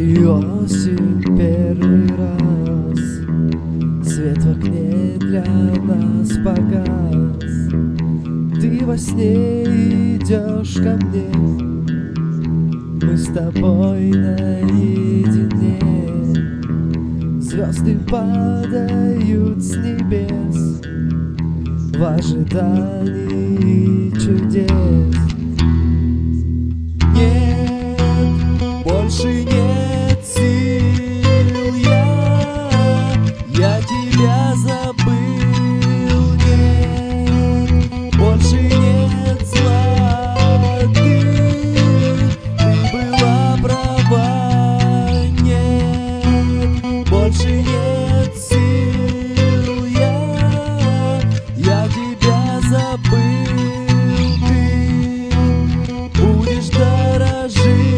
И осень первый раз свет в окне для нас погас. Ты во сне идешь ко мне, мы с тобой наедине. Звезды падают с небес в ожидании чудес. Нет, больше нет сил, я тебя забыл. Нет, больше нет зла, ты была права. Нет, больше нет сил, я тебя забыл. Ты будешь дорожить,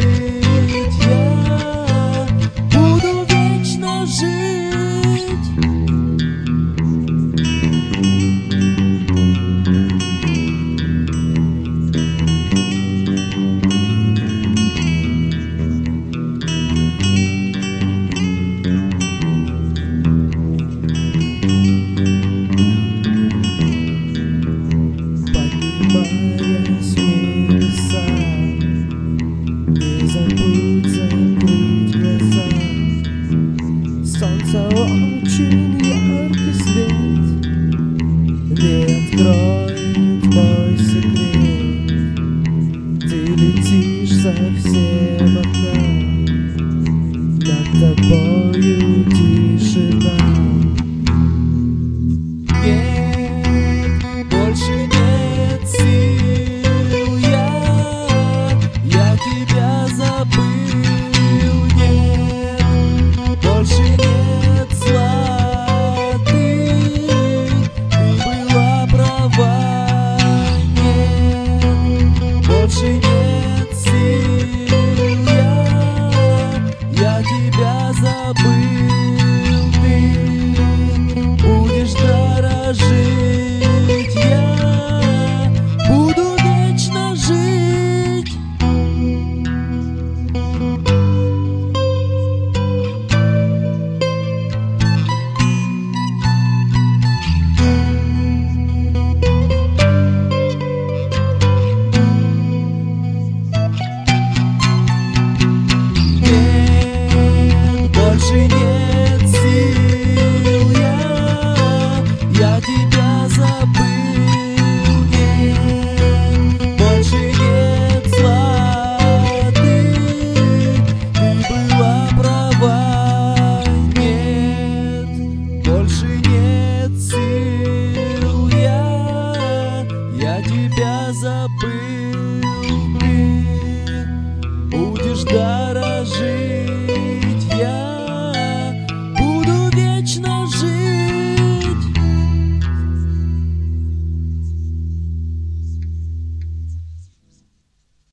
я буду вечно жить. Поднимаясь в небеса, не забудь закрыть глаза. Солнце очень яркий свет не откроет мой секрет. Ты летишь совсем